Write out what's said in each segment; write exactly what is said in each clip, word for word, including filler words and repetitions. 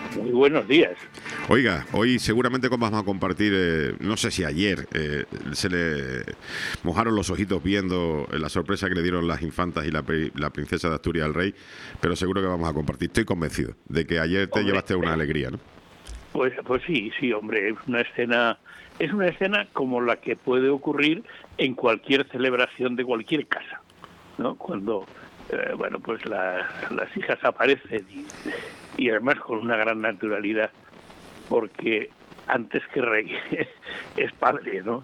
Muy buenos días. Oiga, hoy seguramente vamos a compartir, eh, no sé si ayer eh, se le mojaron los ojitos viendo la sorpresa que le dieron las infantas y la, la princesa de Asturias al rey, pero seguro que vamos a compartir. Estoy convencido de que ayer te Hombre, llevaste una alegría, ¿no? Pues, pues sí, sí, hombre, es una escena, es una escena como la que puede ocurrir en cualquier celebración de cualquier casa, ¿no? Cuando, eh, bueno, pues la, las hijas aparecen y, y además con una gran naturalidad, porque antes que rey es padre, ¿no?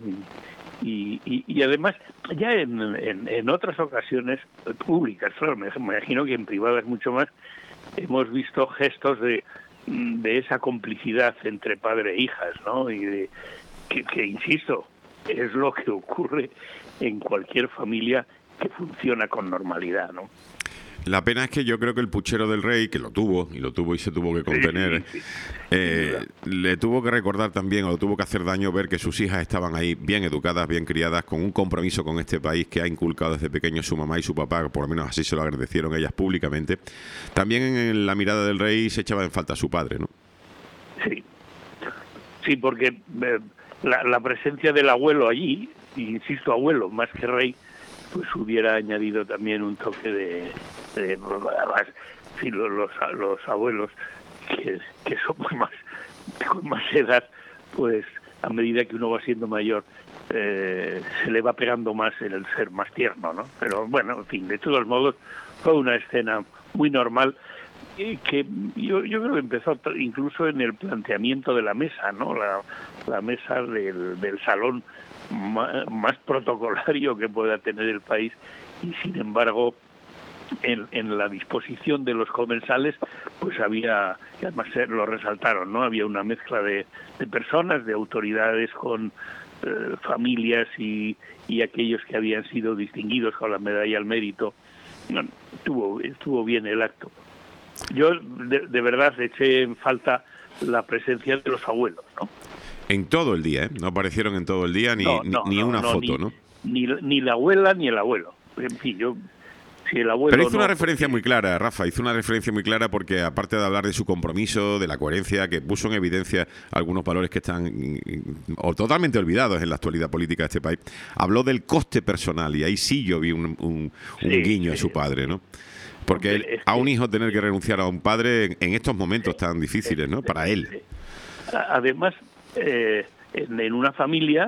Y, y, y además, ya en, en, en otras ocasiones públicas, claro, me imagino que en privadas mucho más, hemos visto gestos de de esa complicidad entre padre e hijas, ¿no? Y de que, que, insisto, es lo que ocurre en cualquier familia que funciona con normalidad, ¿no? La pena es que yo creo que el puchero del rey, que lo tuvo, y lo tuvo y se tuvo que contener, sí, sí, sí. Eh, le tuvo que recordar también, o le tuvo que hacer daño ver que sus hijas estaban ahí bien educadas, bien criadas, con un compromiso con este país que ha inculcado desde pequeño su mamá y su papá, por lo menos así se lo agradecieron ellas públicamente. También en la mirada del rey se echaba en falta a su padre, ¿no? Sí, sí, porque eh, la, la presencia del abuelo allí, insisto, abuelo, más que rey, pues hubiera añadido también un toque de, de además, sí, los, los, los abuelos que, que son más con más edad, pues a medida que uno va siendo mayor eh, se le va pegando más en el ser más tierno, ¿no? Pero bueno, en fin, de todos modos fue una escena muy normal y que yo, yo creo que empezó incluso en el planteamiento de la mesa, ¿no? La, la mesa del, del salón más, más protocolario que pueda tener el país, y sin embargo en, en la disposición de los comensales pues había, y además lo resaltaron, ¿no? Había una mezcla de, de personas, de autoridades con eh, familias y, y aquellos que habían sido distinguidos con la medalla al mérito. Bueno, estuvo, estuvo bien el acto. Yo de, de verdad eché en falta la presencia de los abuelos, ¿no? En todo el día, ¿eh? No aparecieron en todo el día ni, no, no, ni, ni no, una no, foto, ni, ¿no? Ni, ni la abuela ni el abuelo. En fin, yo... Si el abuelo Pero hizo no, una referencia porque... muy clara, Rafa, hizo una referencia muy clara porque aparte de hablar de su compromiso, de la coherencia, que puso en evidencia algunos valores que están o totalmente olvidados en la actualidad política de este país, habló del coste personal y ahí sí yo vi un, un, sí, un guiño sí. a su padre, ¿no? Porque él, es a que, un hijo tener que renunciar a un padre en, en estos momentos sí, tan difíciles, ¿no? Para él. Sí. Además, eh, en, en una familia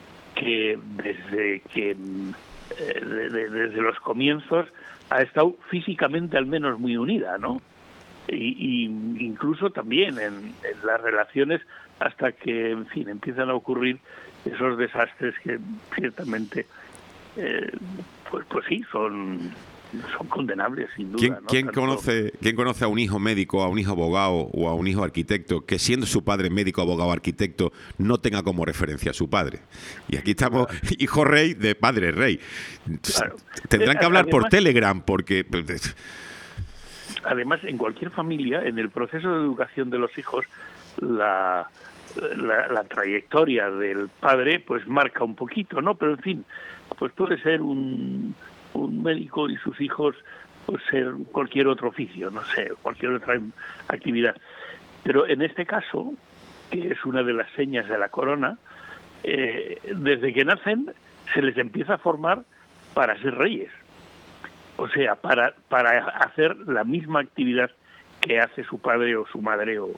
que desde que eh, de, de, desde los comienzos ha estado físicamente al menos muy unida, ¿no? Y, y incluso también en, en las relaciones hasta que, en fin, empiezan a ocurrir esos desastres que ciertamente, eh, pues, pues sí, son son condenables, sin duda. ¿Quién, ¿no? ¿quién, Tanto... conoce, ¿Quién conoce a un hijo médico, a un hijo abogado o a un hijo arquitecto que siendo su padre médico, abogado, arquitecto no tenga como referencia a su padre? Y aquí estamos, claro. Hijo rey de padre rey. Claro. Tendrán que hablar además, por Telegram porque... Además, en cualquier familia, en el proceso de educación de los hijos, la... La, la trayectoria del padre pues marca un poquito, ¿no? Pero en fin, pues puede ser un, un médico y sus hijos pues ser cualquier otro oficio, no sé, cualquier otra actividad. Pero en este caso, que es una de las señas de la corona, eh, desde que nacen se les empieza a formar para ser reyes. O sea, para, para hacer la misma actividad que hace su padre o su madre o...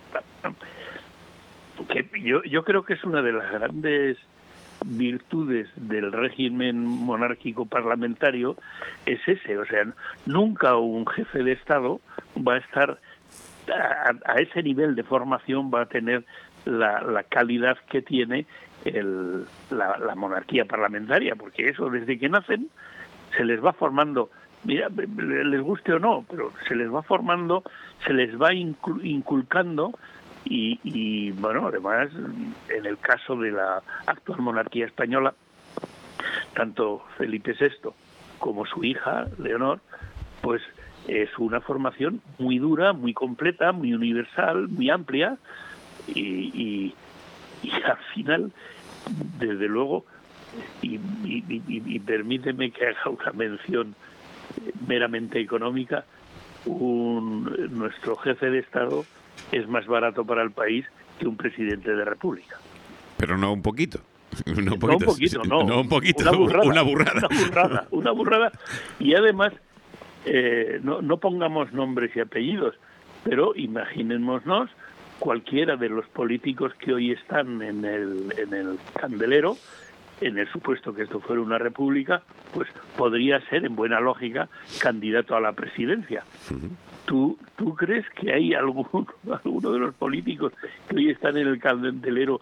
Que yo, yo creo que es una de las grandes virtudes del régimen monárquico parlamentario, es ese, o sea, nunca un jefe de Estado va a estar a, a ese nivel de formación, va a tener la, la calidad que tiene el, la, la monarquía parlamentaria, porque eso desde que nacen se les va formando, mira, les guste o no, pero se les va formando, se les va inculcando. Y, y bueno, además, en el caso de la actual monarquía española, tanto Felipe sexto como su hija, Leonor, pues es una formación muy dura, muy completa, muy universal, muy amplia, y, y, y al final, desde luego, y, y, y, y permíteme que haga una mención meramente económica, un, nuestro jefe de Estado es más barato para el país que un presidente de república. Pero no un poquito. No un poquito, no un poquito, no. No un poquito, una burrada. Una burrada. Una burrada, una burrada. Y además, eh, no, no pongamos nombres y apellidos, pero imaginémonos cualquiera de los políticos que hoy están en el, en el candelero, en el supuesto que esto fuera una república, pues podría ser, en buena lógica, candidato a la presidencia. Uh-huh. ¿Tú, ¿Tú crees que hay algún, alguno de los políticos que hoy están en el candelero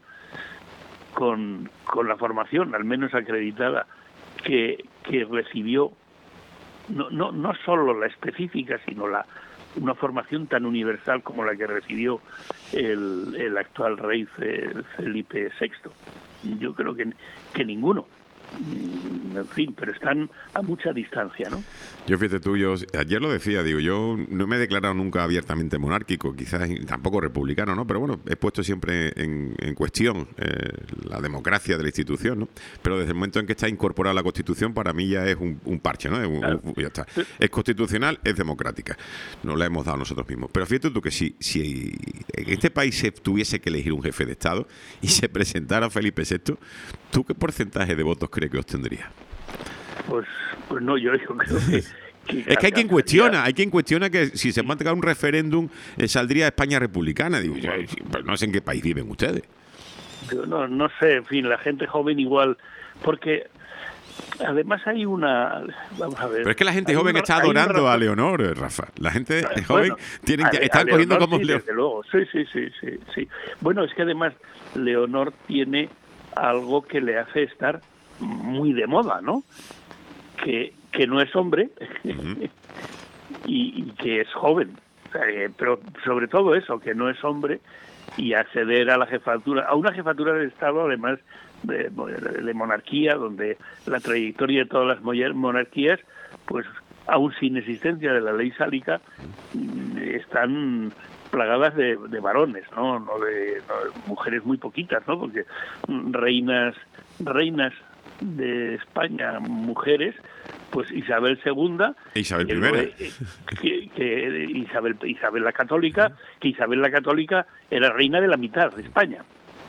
con, con la formación, al menos acreditada, que, que recibió no, no, no solo la específica, sino la una formación tan universal como la que recibió el, el actual rey Felipe sexto? Yo creo que, que ninguno. En fin, pero están a mucha distancia, ¿no? Yo, fíjate tú, yo ayer lo decía, digo, yo no me he declarado nunca abiertamente monárquico, quizás tampoco republicano, ¿no? Pero bueno, he puesto siempre en, en cuestión eh, la democracia de la institución, ¿no? Pero desde el momento en que está incorporada la Constitución, para mí ya es un, un parche, ¿no? Es, un, claro. un, ya está. Es constitucional, es democrática. No la hemos dado nosotros mismos. Pero fíjate tú que si, si en este país se tuviese que elegir un jefe de Estado y se presentara Felipe sexto, ¿tú qué porcentaje de votos crees que obtendría? Pues, pues no, yo, yo creo que... que es que hay quien cuestiona, hay quien cuestiona que si se mantenga un referéndum eh, saldría España republicana. Digo, yo, pues no sé en qué país viven ustedes. Yo no, no sé, en fin, la gente joven igual, porque además hay una... Vamos a ver... Pero es que la gente joven una, está adorando a Leonor, Rafa. La gente bueno, joven tienen, a, están a cogiendo Leonor, como... Sí, desde luego. Sí, sí, sí, sí, sí. Bueno, es que además Leonor tiene algo que le hace estar muy de moda, ¿no? Que, que no es hombre uh-huh. y, y que es joven, o sea, eh, pero sobre todo eso, que no es hombre, y acceder a la jefatura, a una jefatura de Estado, además de, de monarquía, donde la trayectoria de todas las monarquías, pues aún sin existencia de la ley sálica, están plagadas de, de varones, ¿no? No de, no de mujeres muy poquitas, ¿no? Porque reinas reinas de España, mujeres, pues Isabel segunda, Isabel primera, que, que Isabel Isabel la Católica, que Isabel la Católica era reina de la mitad de España,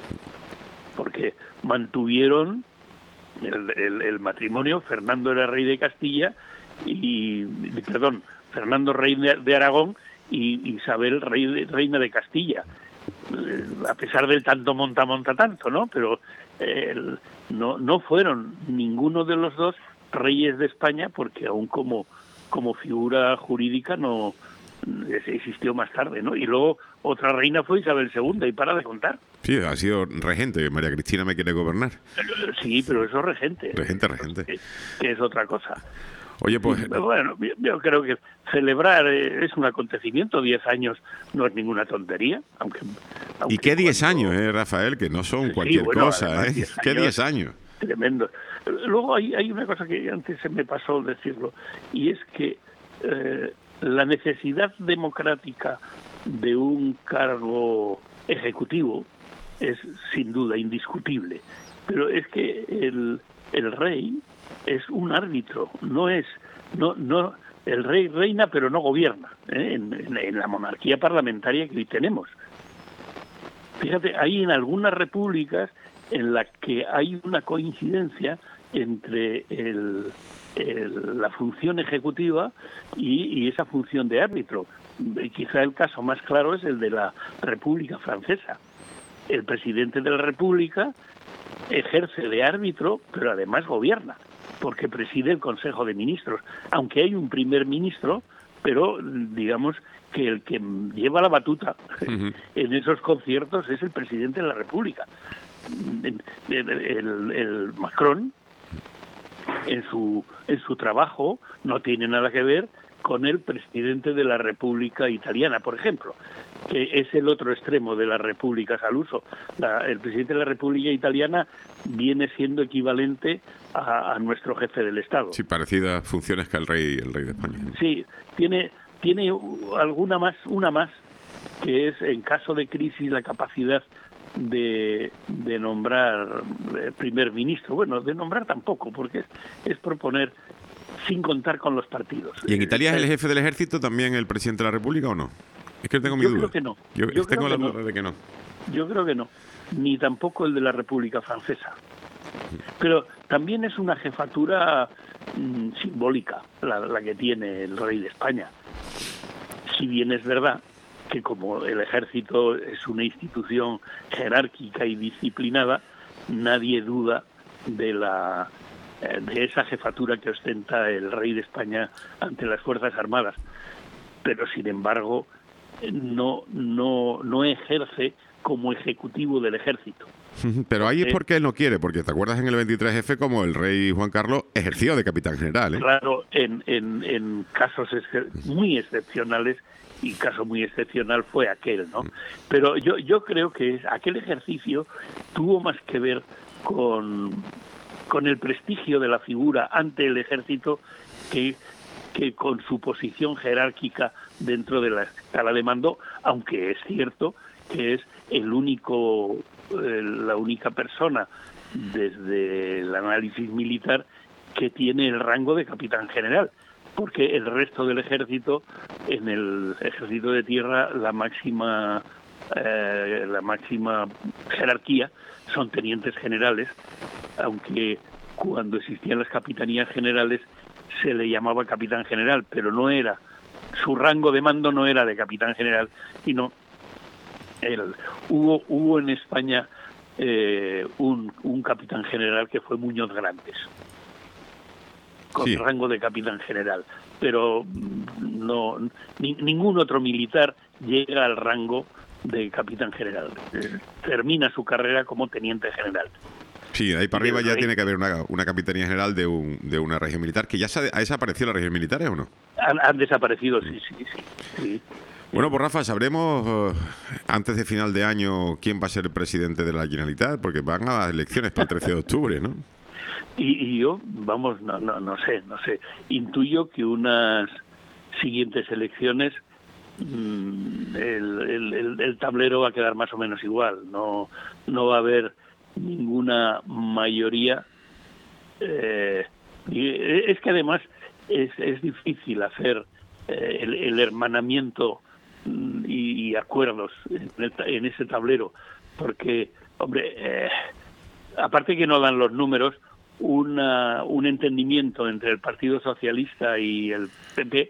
porque mantuvieron el, el, el matrimonio. Fernando era rey de Castilla y, perdón, Fernando rey de, de Aragón y Isabel rey de, reina de Castilla, a pesar del tanto monta monta tanto, ¿no? Pero eh, no no fueron ninguno de los dos reyes de España, porque aún como como figura jurídica no existió más tarde, ¿no? Y luego otra reina fue Isabel segunda, y para de contar. Sí, ha sido regente. María Cristina me quiere gobernar. Sí, pero eso es regente. Regente, regente. Que, que es otra cosa. Oye, pues... Bueno, yo creo que celebrar es un acontecimiento. Diez años no es ninguna tontería, aunque... aunque ¿Y qué diez cuando... años, eh, Rafael? Que no son cualquier sí, bueno, cosa, ¿eh? Diez ¿Qué diez años? Tremendo. Luego hay, hay una cosa que antes se me pasó decirlo, y es que eh, la necesidad democrática de un cargo ejecutivo es sin duda indiscutible, pero es que el, el rey es un árbitro, no es, no, no, el rey reina pero no gobierna, ¿eh? en, en, en la monarquía parlamentaria que hoy tenemos. Fíjate, hay en algunas repúblicas en las que hay una coincidencia entre el, el, la función ejecutiva y, y esa función de árbitro. Y quizá el caso más claro es el de la República Francesa. El presidente de la República ejerce de árbitro, pero además gobierna, porque preside el Consejo de Ministros, aunque hay un primer ministro, pero digamos que el que lleva la batuta uh-huh. en esos conciertos es el presidente de la República. El, el, el Macron, en su en su trabajo, no tiene nada que ver con el presidente de la República Italiana, por ejemplo, que es el otro extremo de las repúblicas al uso. La, el presidente de la República Italiana viene siendo equivalente a, a nuestro jefe del Estado. Sí, parecidas funciones que el rey el rey de España. Sí, tiene tiene alguna más, una más, que es en caso de crisis la capacidad de, de nombrar primer ministro. Bueno, de nombrar tampoco, porque es, es proponer sin contar con los partidos. ¿Y en Italia es el jefe del ejército también el presidente de la República o no? Es que tengo mi Yo duda. creo que no. Yo, Yo tengo creo la que duda no. de que no. Yo creo que no. Ni tampoco el de la República Francesa. Pero también es una jefatura mmm, simbólica la, la que tiene el rey de España. Si bien es verdad que como el ejército es una institución jerárquica y disciplinada, nadie duda de la de esa jefatura que ostenta el rey de España ante las Fuerzas Armadas. Pero sin embargo no no no ejerce como ejecutivo del ejército. Pero ahí es porque él no quiere, porque te acuerdas en el veintitrés efe como el rey Juan Carlos ejerció de capitán general, ¿eh? Claro, en, en, en casos muy excepcionales, y caso muy excepcional fue aquel, ¿no? Pero yo yo creo que aquel ejercicio tuvo más que ver con, con el prestigio de la figura ante el ejército que, que con su posición jerárquica dentro de la escala de mando, aunque es cierto que es el único eh, la única persona desde el análisis militar que tiene el rango de capitán general, porque el resto del ejército, en el ejército de tierra, la máxima eh, la máxima jerarquía son tenientes generales, aunque cuando existían las capitanías generales se le llamaba capitán general, pero no era, su rango de mando no era de capitán general, sino el, hubo hubo en España eh, un, un capitán general que fue Muñoz Grandes, con sí. rango de capitán general, pero no ni, ningún otro militar llega al rango de capitán general. Eh, termina su carrera como teniente general. Sí, ahí para arriba ya tiene que haber una, una capitanía general de, un, de una región militar, que ya se ha desaparecido las regiones militares, ¿o no? Han, han desaparecido, sí, sí, sí, sí. Bueno, pues Rafa, sabremos uh, antes de final de año quién va a ser el presidente de la Generalitat, porque van a las elecciones para el trece de octubre, ¿no? Y, y yo, vamos, no, no, no sé, no sé. Intuyo que unas siguientes elecciones mmm, el, el, el, el tablero va a quedar más o menos igual. No, no va a haber ninguna mayoría. Eh, y es que además es, es difícil hacer eh, el, el hermanamiento y, y acuerdos en, el, en ese tablero, porque, hombre, eh, aparte que no dan los números, Una, un entendimiento entre el Partido Socialista y el P P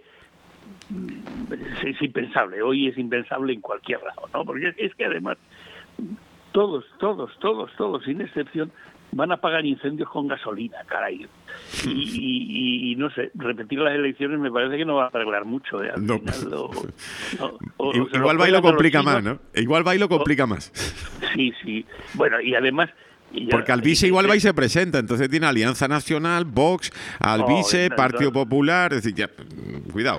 es impensable. Hoy es impensable en cualquier lado, ¿no? Porque es, es que además todos, todos, todos, todos, sin excepción, van a pagar incendios con gasolina, caray. Y, y, y no sé, repetir las elecciones me parece que no va a arreglar mucho, ¿eh? Al no. final lo, no, o, igual va y lo complica más, ¿no? Igual va y lo complica más. Sí, sí. Bueno, y además... Ya, porque Alvise igual va y se presenta, entonces tiene Alianza Nacional, Vox, Alvise, oh, Partido Popular, es decir, ya, cuidado.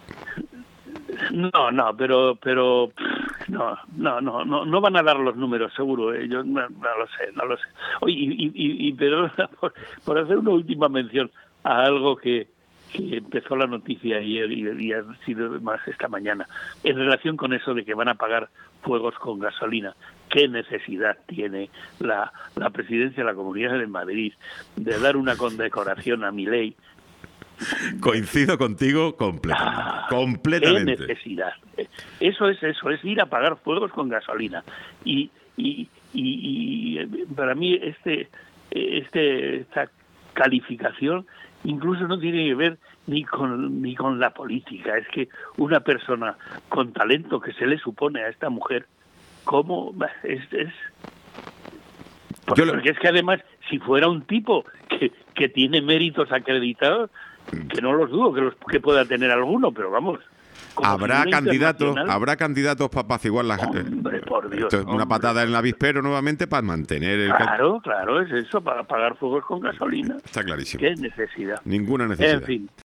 No, no, pero pero no, no, no, no, no van a dar los números, seguro. ¿eh? Yo no, no lo sé, no lo sé. Oye, y, y, y pero por, por hacer una última mención a algo que, que empezó la noticia ayer y, y ha sido más esta mañana, en relación con eso de que van a pagar fuegos con gasolina. ¿Qué necesidad tiene la, la presidencia de la Comunidad de Madrid de dar una condecoración a Milei? Coincido contigo completamente. Ah, completamente. ¿Qué necesidad? Eso es eso, es ir a pagar fuegos con gasolina. Y, y, y, y para mí este, este esta calificación incluso no tiene que ver ni con ni con la política. Es que una persona con talento que se le supone a esta mujer, ¿cómo? Es, es porque, lo... porque es que además, si fuera un tipo que, que tiene méritos acreditados, que no los dudo que los que pueda tener alguno, pero vamos, habrá candidatos habrá candidatos para apaciguar la gente. Hombre, por Dios, esto es una hombre. patada en el avispero nuevamente para mantener el claro claro es eso, para pagar fuegos con gasolina. Está clarísimo. Qué necesidad. Ninguna necesidad. En fin.